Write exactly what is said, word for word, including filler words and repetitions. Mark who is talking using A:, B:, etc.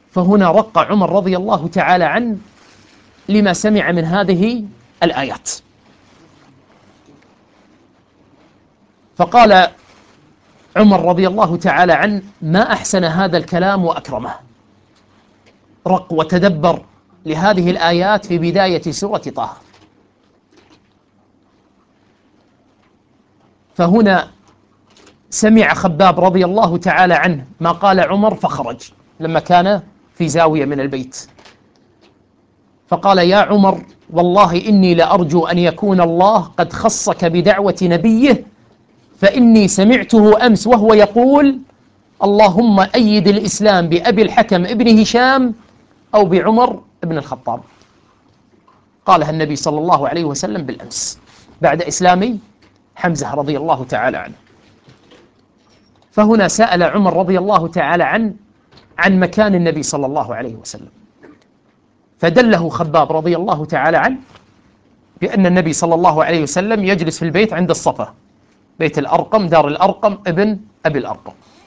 A: فهنا رق عمر رضي الله تعالى عنه لما سمع من هذه الآيات، فقال عمر رضي الله تعالى عنه: ما أحسن هذا الكلام وأكرمه. رق وتدبر لهذه الآيات في بداية سورة طه. فهنا سمع خباب رضي الله تعالى عنه ما قال عمر فخرج لما كان في زاوية من البيت، فقال: يا عمر، والله إني لأرجو أن يكون الله قد خصك بدعوة نبيه، فإني سمعته أمس وهو يقول: اللهم أيد الإسلام بأبي الحكم ابن هشام أو بعمر ابن الخطاب. قالها النبي صلى الله عليه وسلم بالأمس بعد إسلام حمزة رضي الله تعالى عنه. فهنا سأل عمر رضي الله تعالى عنه عن مكان النبي صلى الله عليه وسلم، فدله خباب رضي الله تعالى عنه بأن النبي صلى الله عليه وسلم يجلس في البيت عند الصفا، بيت الأرقم، دار الأرقم ابن أبي الأرقم.